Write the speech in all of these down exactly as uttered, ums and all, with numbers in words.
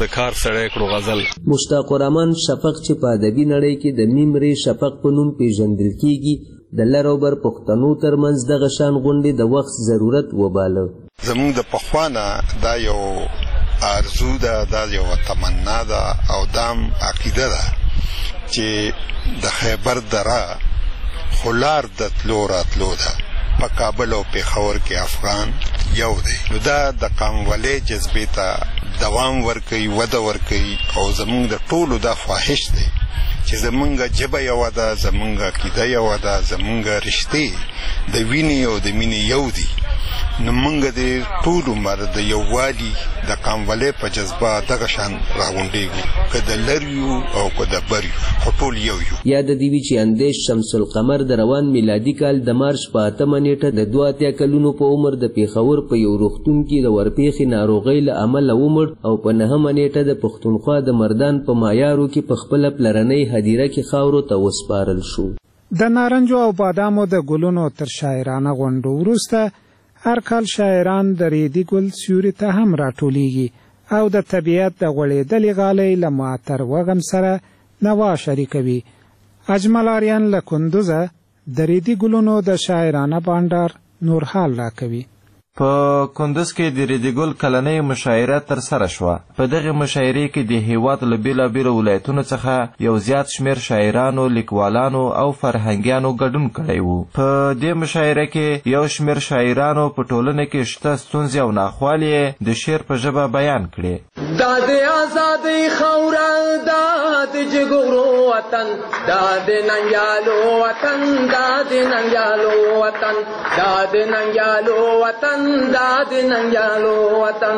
د کار سړی کړو غزل. مشتاق الرحمن شفق چې په ادبي نړۍ کې د میمري شفق په نوم پیژندل کیږي د لر او بر پښتنو ترمنځ دغه شان غونډې د وخت ضرورت وباله. زمونږ د پخوانه دا یو آرزو ده، دا یو تمنا ده او دام عقیده ده چې د خیبر دره خلار د تلو راتلو ده په کابل او پېښور کې افغان یو دی. نو دا د قومولۍ جذبې ته دوام ورکوي، وده ورکوي او زمونږ د ټولو دا خواهش دی چې زمونږ ژبه یوه ده، زمونږ عقیده یوه ده، زمونږ رشتې د وینې او د مینې یو دي. نو مونږ د ټول عمر د یووالي د قومولۍ په جذبه دغه شان راغونډېږو، که د لر یو او که د بر یو، خو ټول یو یو. یاد دې وي چې اندیش شمس القمر د روان میلادي کال د مارچ په اتمه نیټه د دوه اتیا کلونو په عمر د پېښور په یو روغتون کې د ورپېښې ناروغۍ له امله ومړ او په نهمه نیټه د پښتونخوا د مردان په مایارو کې په خپله پلرنۍ هدیره کې خاورو ته وسپارل شو. د نارنجو او بادامو د ګلونو تر شاعرانه غونډو وروسته هر کال شاعران د ریدي ګل سیوري ته هم راټولیږي او د طبیعت د غوړېدلې غالۍ له معطر وغم سره نوا شریکوي. اجمل آریان له کندوزه د ریدي ګلونو د شاعرانه بانډار نور حال راکوي. په کندوز کې د ریدي ګل کلنۍ مشاعره ترسره شوه. په دغه مشاعرې کې د هېواد له بېلابېلو ولایتونو څخه یو زیات شمېر شاعرانو، لیکوالانو او فرهنګیانو ګډون کړی و. په دې مشاعره کې یو شمېر شاعرانو په ټولنه کې شته ستونزې او ناخوالې د شعر په ژبه بیان کړې. دا د ازادۍ خاوره، دا د جګړو وطن، دا د ننګیالو وطن، دا د ننګیالو وطن، دا د ننګیالو وطن، دا د ننګیالو وطن.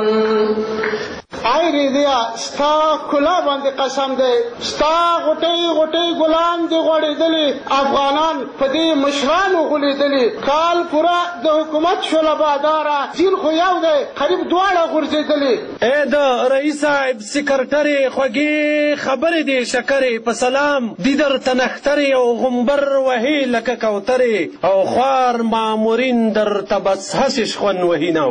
آی ریدیا ستا کلا باندې قسم دی، ستا غټۍ غټۍ ګلان دي غوړېدلي، افغانان په دې مشرانو غولېدلي. کال پوره د حکومت شوله باداره، ځین خو یو دی قریب دواړه غورځېدلي. ای د رئیس صاحب سکرټرې خوږې خبرې دي شکرې، په سلام دي درته نښترې او غومبر وهي لکه کوترې، او خوار مامورین درته بس هسې شخون وهي نو.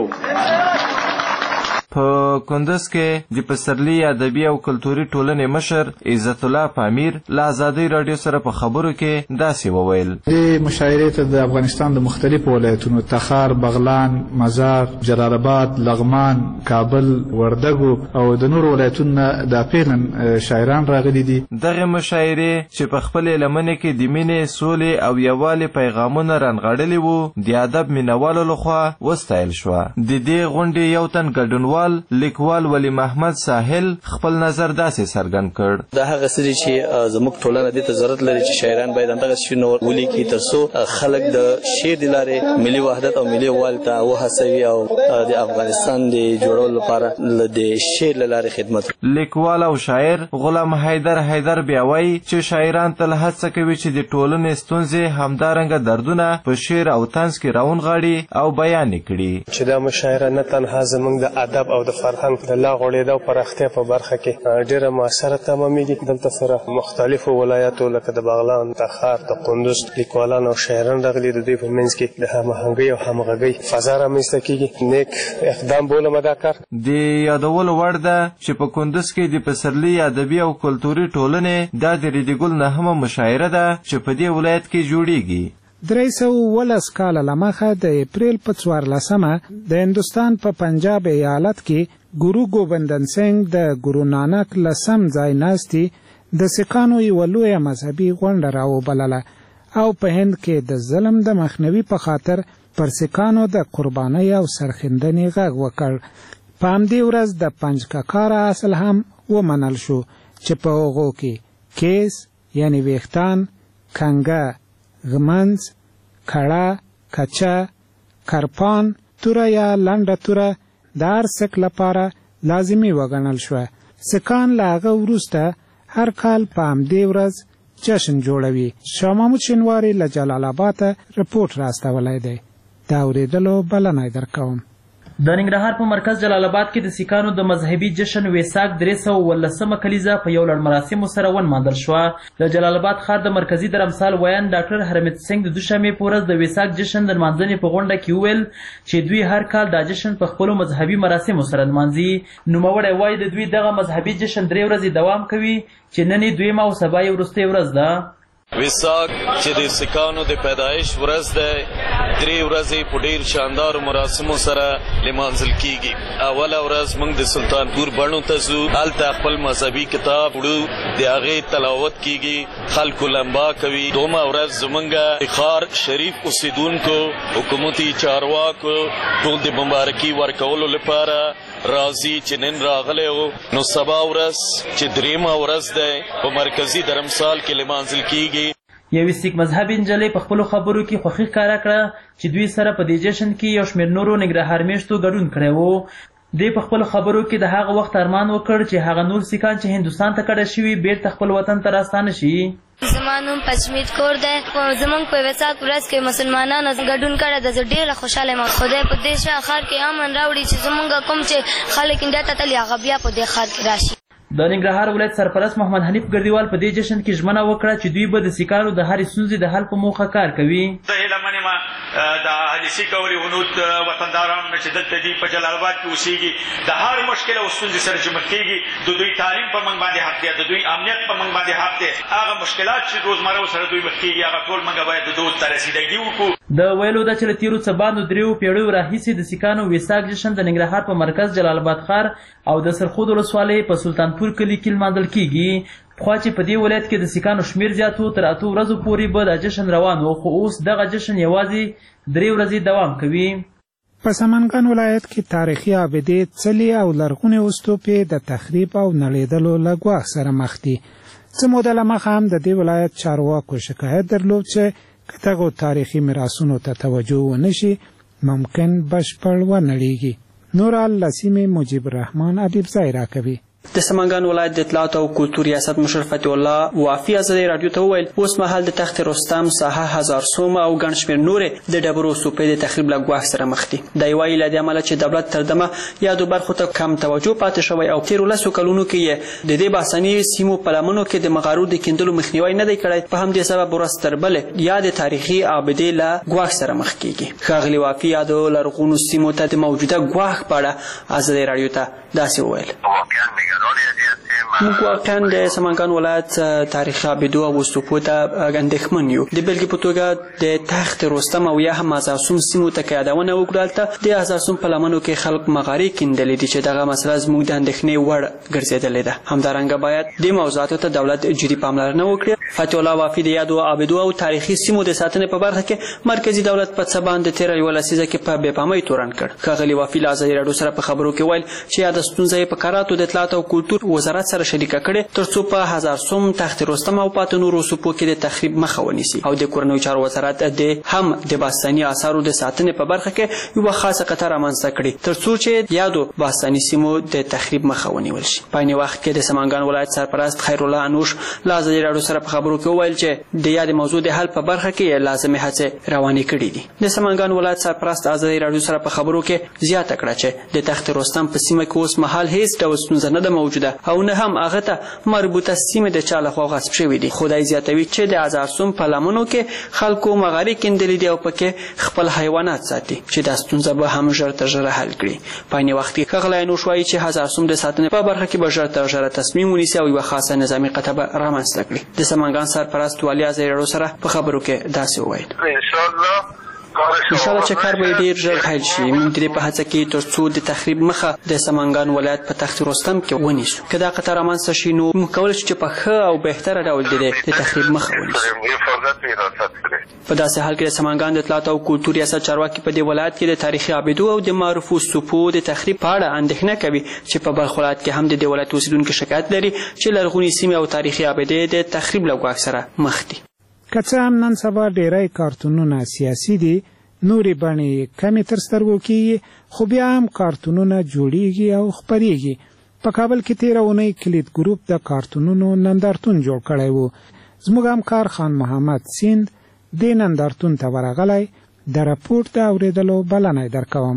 په کندوز کې د پسرلي ادبي او کلتوري ټولنې مشر عزت الله پامیر له ازادۍ راډیو سره په خبرو کې داسې وویل. دې مشاعرې ته د افغانستان د مختلفو ولایتونو تخار، بغلان، مزار، جلال آباد، لغمان، کابل، وردګو او د نورو ولایتونو نه د پیلن شاعران راغلي دي. دغه مشاعرې چې په خپلې لمنې کې د مینې، سولې او یووالي پیغامونه رانغاړلي وو، د ادب مینوالو لخوا وستایل شوه. د دې غونډې یو تن ګډونوال لیکوال ولی محمد ساحل خپل نظر داسې څرګند کړ. دا هغه څه دي چې زموږ ټولنه دې ته ضرورت لري چې شاعران باید همدغه شعرونه ولیکي تر څو خلک د شعر د لارې ملي وحدت او ملي یووالي ته وهڅوي او د افغانستان د جوړولو لپاره د شعر له لارې خدمت. لیکوال او شاعر غلام حیدر حیدر بیا وایي چې شاعران تل هڅه کوي چې د ټولنې ستونزې همدارنګه دردونه په شعر او طنز کې راونغاړي او بیان کړي. چې دا مشاعره نه تنها زموږ د ادب او د فرهنګ د لا غوړېدا او پراختیا په برخه کې ډېره مؤثره تمامېږي. دلته سره مختلفو ولایاتو لکه د بغلان، تخار، د کندوز لیکوالان او شاعران راغلي. د دوی په منځ کې د هماهنګۍ او همغږۍ فضا رامنځته کېږي. نیک اقدام بولم دا کار. د یادولو وړ ده چې په کندوز کې د پسرلي ادبي او کلتوري ټولنې دا د ریدي ګل نهمه مشاعره ده چې په دې ولایت کې جوړیږي. درې سوه اوولس کاله له مخه د اپریل په څوارلسمه د هندوستان په پنجاب ایالت کې ګورو ګوبندن سنګ د ګورو نانک لسم ځای ناستي د سکانو یوه لویه مذهبي غونډه راوبلله او په هند کې د ظلم د مخنیوي په خاطر پر سکانو د قربانۍ او سرښندنې غږ وکړ. په همدې ورځ د پنجکاکاره اصل هم ومنل شو چې په هغو کې کیس یعنی ویښتان، کنګه، غمنځ، کړه، کچه، کرپان، توره یا لنډه توره د هر سک لپاره لازمي وګڼل شوه. سکان له هغه وروسته هر کال په همدې ورځ جشن جوړوي. شاه محمود شینواري له جلال آباده رپورټ راستولی دی. د اورېدلو بلنه درکوم. د ننګرهار په مرکز جلال آباد کې د سیکانو د مذهبي جشن ویساک درې سوه اوولسمه کلیزه په یو لړ مراسمو سره ونمانځل شوه. د جلال آباد ښار د مرکزي درمسال ویان ډاکټر حرمیت سنګ د دوشنبې په ورځ د ویساک جشن د نمانځنې په غونډه کې وویل چې دوی هر کال دا جشن په خپلو مذهبي مراسمو سره نمانځي. نوموړی وایي د دوی دغه مذهبي جشن درې ورځې دوام کوي چې نن یې دویمه او سبا یې وروستۍ ورځ ده. ویساک چې د سیکانو د پیدایش ورځ دی درې ورځې په ډېر شاندارو مراسمو سره لمانځل کیږي. اوله ورځ موږ د سلطانپور بڼو ته ځو، هلته خپل مذهبي کتاب وړو، د هغې تلاوت کیږي، خلکو لمبا کوي. دومه ورځ زموږ د ښار شریف اوسېدونکو حکومتي چارواکو ټول د مبارکي ورکولو لپاره راځي چې نن راغلی و. نو سبا ورځ چې درېیمه ورځ دی په مرکزي درمسال کې لمانځل کیږي. یوې سیک مذهبي نجلۍ په خپلو خبرو کې خوښي ښکاره کړه چې دوی سره په دې جشن کې یو شمېر نورو ننګرهار میشتو ګډون کړی و. دوی په خپلو خبرو کې د هغه وخت ارمان وکړ چې هغه نور سیکان چې هندوستان ته کډه شوي بیرته خپل وطن ته راستانه شي. زما نوم پچمیت کور دی. زموږ په ویساک ورځ کې مسلمانانو ګډون کړی ده. زه ډېره خوشحاله یم. خدای په دې ښار کې امن راوړي چې زموږ کوم چې خلک انډیا ته تللي هغه بیا په دې ښار کې راشي. د ننګرهار ولایت سرپرست محمد حنیف ګردیوال په دې جشن کې ژمنه وکړه چې دوی به د سیکانو د هرې ستونزې د حل په موخه کار کوي. زه هیله من یم د اهل سیک او هنود وطندارانو چې دلته دي په جلال آباد کې اوسېږي د هر مشکل او ستونزې سره چې مخ کېږي، د دوی تعلیم په موږ باندې حق دی، د دوی امنیت په موږ باندې حق دی. هغه مشکلات چې روزمره سره دوی مخ کېږي هغه ټول موږ باید د دوی ته رسیدګي وکړو. د ویلو ده چې له تېرو څه باندې درېیو پیړیو راهیسې د سیکانو ویساک جشن د ننګرهار په مرکز جلال آباد ښار او د سرخود ولسوالۍ په سلطانپور کلي کې لمانځل کیږي. پخوا چې په دې ولایت کې د سیکانو شمېر زیات و، تر اتو ورځو پورې به دا جشن روان و، خو اوس دغه جشن یوازې درې ورځې دوام کوي. په سمنګان ولایت کې تاریخي ابدې څلي او لرغونې استوپې د تخریب او نړېدلو له ګواښ سره مخ دي. څه موده له مخه هم د دې ولایت چارواکو شکایت درلود چې که دغو تاریخي میراثونو ته توجه ونه شي ممکن بشپړ ونړېږي. نور له سیمې مجیب الرحمن ادیبزی راکوي. د سمنګان ولایت د اطلاعات او کلتور ریاست مشر فتح الله وافي ازادي رادیو ته وویل اوس مهال د تخت رستم، ساحه هزار سوم او ګڼ شمېر نورې د ډبرو سوپې د تخریب له ګواښ سره مخ دي. دا وایي له دې امله چې دولت تر دمه یادو برخو ته کم توجه پاتې شوی او تېرو لسو کلونو کې یې د دې باسني سیمو په لمنو کې د مغارو د کیندلو مخنیوی نه دی کړی. په همدې سبب ورځ تر بلې یا د تاریخي ابدې له ګواښ سره مخ کېږي. ښاغلي وافي یادو لرغونو سیمو ته د موجوده ګواښ په اړه ازادي رادیو ته داسې وویل. موږ واقعا د سمنګان ولایت تاریخي ابدو او استوپو ته اندېښمن یو. د بېلګې په توګه د تخت رستم او یا هم هزارسوم سیمو ته که یادونه وکړو، هلته د هزارسوم په لمنو کې خلک مغارې کیندلې دي چې دغه مسله زموږ د اندېښنې وړ ګرځېدلې ده. همدارنګه باید دې موضوعاتو ته دولت جدي پاملرنه وکړي. فتح الله وافي د یادو ابدو او تاریخي سیمو د ساتنې په برخه کې مرکزي دولت په څه باندې تېره یوه لسیزه کې په بې پامۍ تورن کړ. ښاغلي وافي له ازادي راډیو سره په خبرو کې ویل چې یاده ستونزه یې په کراتو د اطلاعات او کلتور وزارت سره شریکه کړې تر څو په هزارسوم، تخت رستم او پاتې نورو سوپو کې د تخریب مخه ونیسي او د کورنیو چارو وزارت د هم د باستاني آثارو د ساتنې په برخه کې یوه خاصه قطعه رامنځته کړي تر څو چې یادو باستاني سیمو د تخریب مخه ونیول شي. په عین وخت کې د سمنګان ولایت سرپرست خیرالله انوش له ازادي راډیو سره په خبرو کې وویل چې د یادې موضوع د حل په برخه کې لازمې هڅې روانې کړي دي. د سمنګان ولایت سرپرست ازادي راډیو سره په خبرو کې زیاته کړه چې د تخت رستم په سیمه کې اوس مهال هیڅ ډول ستونزه نه ده موجوده او نه هم هغه ته مربوطه سیمه د چا لخوا غصب شوي دي. خدای زیاتوي چې د هزارسوم په لمنو کې خلکو مغارې کیندلې دي او پکې خپل حیوانات ساتي چې دا ستونزه به هم ژر تر ژره حل کړي. په عین وخت کې ښاغلی انوش وایي چې هزارسوم د ساتنې په برخه کې به ژر تر ژره تصمیم ونیسي او یوه خاصه نظامي قطعه به رامنځته کړي. د سمنګان سرپرست والي ازادي راډیو سره په خبرو کې داسې وویل انشاءالله چې کار به ډېر ژر حل شي. موږ د دې په هڅه کې تر څو د تخریب مخه د سمنګان ولایت په تخت رستم کې ونیسو. که دا قطعه رامنځته شي نو موږ کولی شو چې په ښه او بهتره ډول د تخریب مخه ونیسو. په داسې حال کې د سمنګان د اطلاعات او کلتور ریاست چارواکي په دې ولایت کې د تاریخي ابدو او د معروفو سوپو د تخریب په اړه اندېښنه کوي چې په بلخ ولایت کې هم د دې ولایت اوسېدونکي شکایت لري چې لرغونې سیمې او تاریخي ابدې د تخریب له ګواښ سره مخ دي. که څه هم نن سبا ډېری کارتونونه سیاسي دي، نورې بڼې کمې تر سترګو کېږي، خو بیا هم کارتونونه جوړیږي او خپریږي. په کابل کې تېره اونۍ کلید ګروپ د کارتونونو نندارتون جوړ کړی و. زموږ همکار خان محمد سیند دې نندارتون ته ورغلی، د راپورټ د اورېدلو بلنه یې درکوم.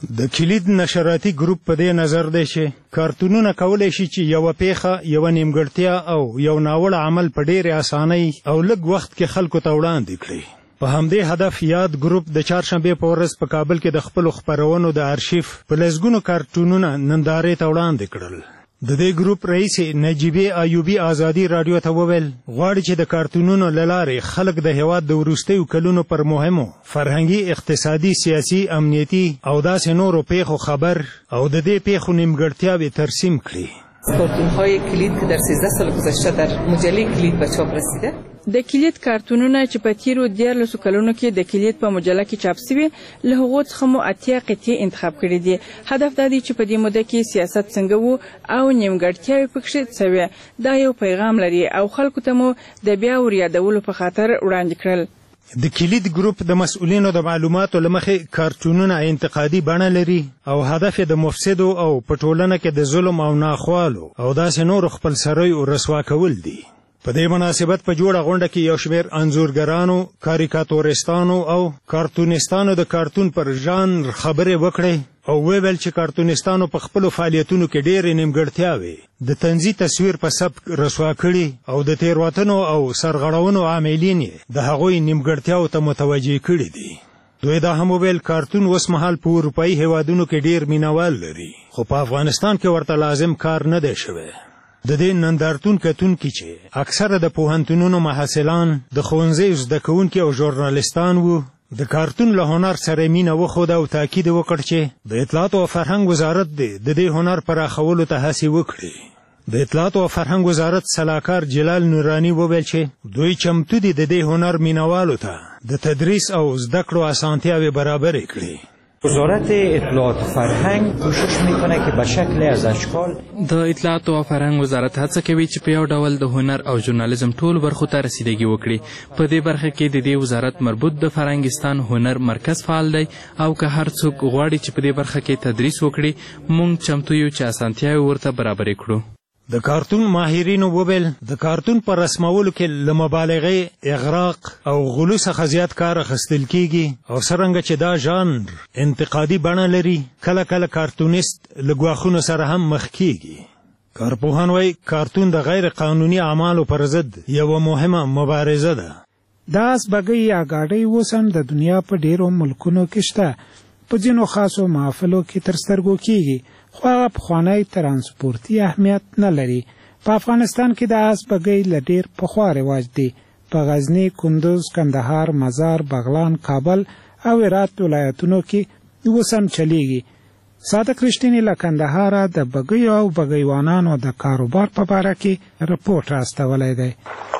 د کلید نشراتي ګروپ په دې نظر دی چې کارتونونه کولی شي چې یوه پیښه یوه نیمګړتیا او یو ناوړه عمل په ډېرې اسانۍ او لږ وخت کې خلکو ته وړاندې کړي. په همدې هدف یاد ګروپ د چهارشنبې په ورځ په کابل کې د خپلو خپرونو د ارشیف په لسګونو کارتونونه نندارې ته وړاندې کړل. د دې ګروپ رئیس نجیبې ایوبي ازادي راډیو ته وویل غواړي چې د کارتونونو له لارې خلک د هېواد د وروستیو کلونو پر مهمو فرهنګي، اقتصادي، سیاسي، امنیتي او داسې نورو پیښو خبر او د دې پیښو نیمګړتیاوې ترسیم کړي. کارتون‌های کلید که در سیزده سال گذشته در مجله کلید به چاپ رسیده. د کلید کارتونونه چې په تیرو دیارلسو کلونو کې د کلید په مجله کې چاپ سوي له هغو څخه مو اتیا قطعې انتخاب کړي دي. هدف دا دی چې په دې موده کې سیاست څنګه وو او نیمګړتیاوې پکښې څه وې. دا یو پیغام لري او خلکو ته مو د بیا وریادولو په خاطر وړاندې کړل. د کلید ګروپ د مسؤلینو د معلوماتو له مخې کارتونونه انتقادي بڼه لري او هدف یې د مفسدو او په ټولنه کې د ظلم او ناخوالو او داسې نورو خپلسریو رسوا کول دي. په دې مناسبت په جوړه غونډه کې یو شمېر انځورګرانو، کاریکاتورستانو او کارتونستانو د کارتون پر ژانر خبرې وکړې او ویل چې کارتونستانو په خپلو فعالیتونو کې ډېرې نیمګړتیاوې د طنزي تصویر په سبک رسوا کړي او د تېروتنو او سرغړونو عاملین یې د هغوی نیمګړتیاوو ته متوجه کړي دي. دوی دا هم وویل کارتون اوس مهال په اروپایي هېوادونو کې ډېر مینوال لري خو په افغانستان کې ورته لازم کار نه دی شوی. د دې نندارتون کتونکي چې اکثره د پوهنتونونو محصلان، د ښوونځیو زده کوونکي او ژورنالستان وو، د کارتون له هنر سره مینه وښوده او تاکید وکړ چې د اطلاعاتو او فرهنګ وزارت دې د دې هنر پراخولو ته هڅې وکړي. د اطلاعاتو او فرهنګ وزارت سلاکار جلال نورانی وویل چې دوی چمتو دي د دې هنر مینوالو ته د تدریس او زده کړو اسانتیاوې برابرې کړي. وزارت اطلاعات و فرهنگ کوشش میکنه که به شکل از اشکال د اطلاعات او فرهنګ وزارت هڅه کوي چې په یو ډول د هنر او ژورنالیزم ټول برخو ته رسیدګي وکړي. په دې برخه کې د دې وزارت مربوط د فرهنګستان هنر مرکز فعال دی او که هر څوک غواړي چې په دې برخه کې تدریس وکړي موږ چمتو یو چې اسانتیاوې ورته برابرې کړو. د کارتون ماهرینو وویل د کارتون په رسمولو کې له مبالغې، اغراق او غلو څخه زیات کار اخیستل کیږي او څرنګه چې دا ژانر انتقادي بڼه لري کله کله کارتونیست له ګواښونو سره هم مخ کیږي. کارپوهان وایي کارتون د غیر قانوني اعمالو پر ضد یوه مهمه مبارزه ده. دا اسبګۍ یا ګاډۍ اوس هم د دنیا په ډیرو ملکونو کې شته. په ځینو خاصو محافلو کې تر سترګو کیږي خو هغه پخوانی ترانسپورتي اهمیت نه لري. په افغانستان کې د اس بګۍ له ډېر پخوا رواج دی. په غزني، کندوز، کندهار، مزار، بغلان، کابل او هرات ولایتونو کې اوس هم چلیږي. صادق رښتینی له کندهاره د بګیو او بګیوانانو د کاروبار په باره کې رپورټ راستولی دی.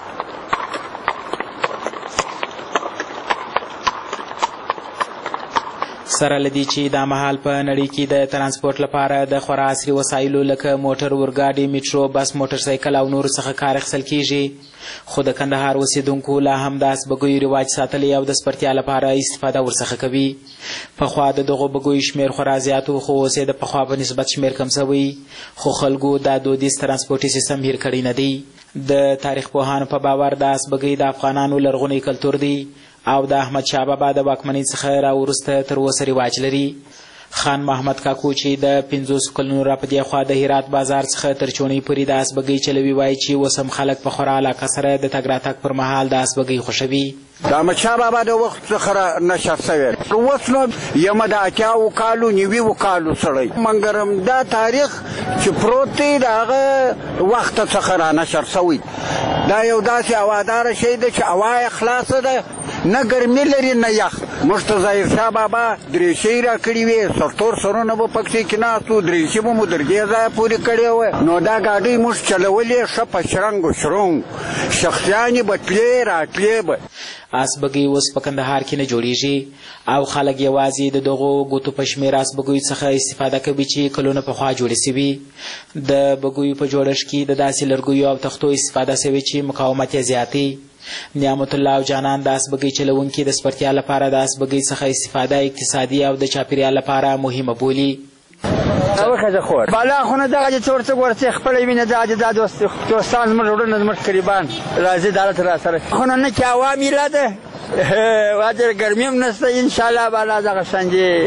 سره لدی چې دا مهال په نړۍ کې د ترانسپورت لپاره د خورا عصري وسایلو لکه موټر، اورګاډي، میټرو، بس، موټرسایکل او نورو څخه کار اخیستل کیږي خو د کندهار اوسیدونکو لا هم د اس بګیو رواج ساتلی او د سپرتیا لپاره استفاده ورڅخه کوي. پخوا د دغو بګیو شمیر خورا زیات و خو اوس یې د پخوا په نسبت شمیر کم شوی خو خلکو دا دودیز ترانسپورتي سیستم هیر کړی نه دی. د تاریخ پوهانو په باور د اس بګۍ د افغانانو لرغونی کلتور دی او د احمد شاه بابا د واکمنۍ څخه راوروسته تر اوسه رواج لري. خان محمد کاکو چې د پنځوسو کلونو را په دې خوا د هرات بازار څخه تر چوڼۍ پورې د اس بګۍ چلوي وایي چې اوس هم خلک په خورا علاقه سره د تګ راتګ پر مهال د اس بګۍ خوښوي. د احمد شاه بابا د وخت څخه نشر شوی اوس نو یمه د اتیاوو کالو نوي کالو سړی منګرم دا تاریخ چې پروت دی د هغه وخت څخه را نشر شوی. دا یو داسې هواداره شی ده چې هوا یې خلاصه ده نه ګرمي لري نه یخ. موږ ته ظاهرشاه بابا دریشۍ را کړې وې سرتور سرونه به پکښې کېناست وو دریشي به مو تر دې ځایه پورې کړې وه نو دا ګاډۍ موږ چلولې ښه په شرنګ و شرنګ شخصیانې به تلې راتلې به. اس بګۍ اوس په کندهار کې نه جوړیږي او خلک یوازې د دغو ګوتو په شمېر اس بګیو څخه استفاده کوي چې کلونه پخوا جوړې سوي. د بګیو په جوړښت کې د داسې لرګیو او تختو استفاده سوې چې مقاومت یې زیاتې. نعمت الله او جانان د اس بګۍ چلونکي د سپرتیا لپاره د اس بګۍ څخه استفاده اقتصادي او د چاپیریال لپاره مهمه بولي. وخه خور بالا خونه دغه چې ورته ورته خپل وینه د د دوستان زموږ وروڼه زموږ قریبان راځي دالت را سره خونه نه کې عوامي لاده واجر ګرمیم نسته ان شاء الله بالا دغه څنګه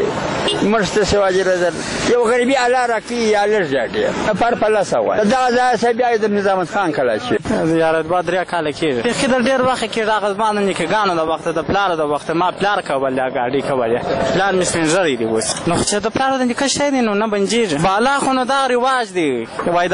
مرسته سواجي رزل یو غریبي الله راکړي یا لږ ډېر پر په لس وای دغه ځای څه بیا د نظام خان کله شي زیارت با درې کاله کېږي بیخي د ډېر وخت کېږي هغه زما د نیکهګانو د وخته د پلار د وخته ما پلار کول دا ګاډي کولې پلار مې سپین زری دی اوس نو چې د پلار د نیکه شی دی نو نه بنجېږي بالا خو نو دا رواج دی وای